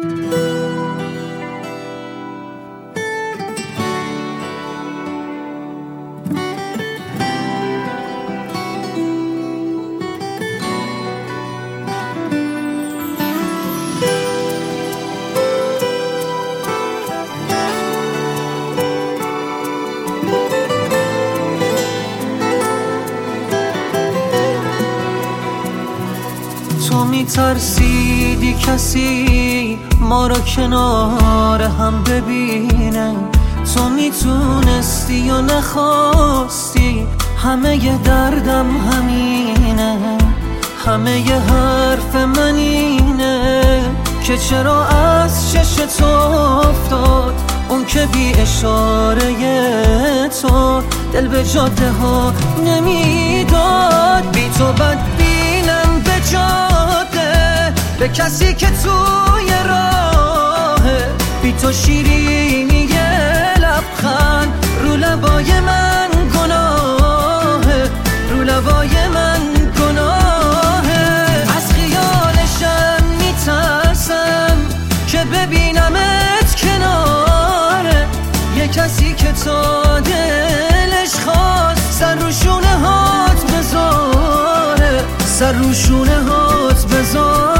تو میترسیدی کسی ما رو کنار هم ببینه، تو میتونستی یا نخواستی، همه ی دردم همینه، همه ی حرف من اینه که چرا از چشم تو افتاد اون که بی اشاره تو دل به جاده ها نمیداد. بی تو بد بینم به جاده به کسی که توی راهه، بی تو شیرینی لبخند رو لبای من گناهه، رو لبای من گناهه. از خیالشم میترسم که ببینمت کناره یه کسی که تا دلش خواست سر رو شونه هات بذاره، سر رو شونه هات بذاره.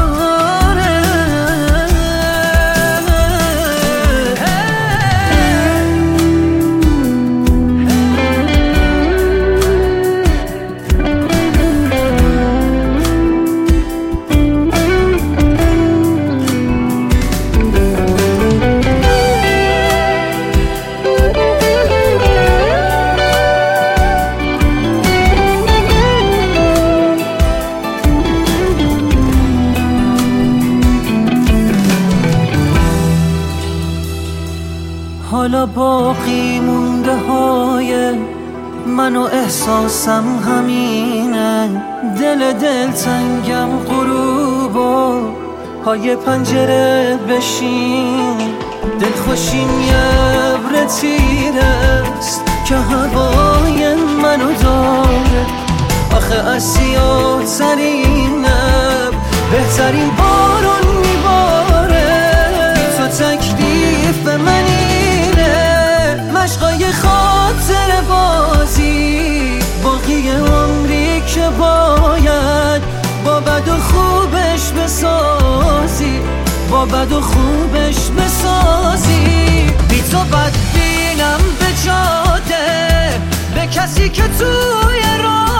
حالا باقی مونده های من و احساسم همینه، دل تنگم غروب و پای پنجره بشین، دل خوشیم یه ابر تیرست که هوای منو داره، آخه از سیاه ترین بهترین بارون میباره. تو تکلیف منی مشقای خاطر بازی، باقی عمری که باید با بد و خوبش بسازی، با بد و خوبش بسازی. بی تو بد بینم به جاده به کسی که توی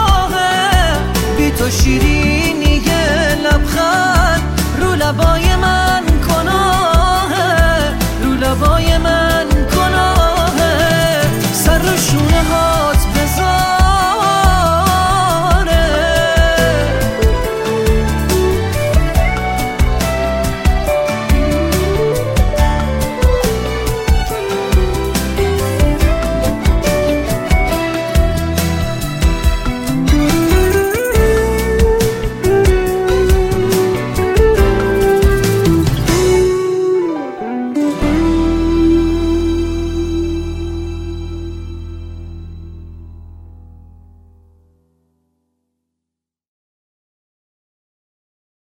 راهه، بی تو شیرینی لبخند رو لبای من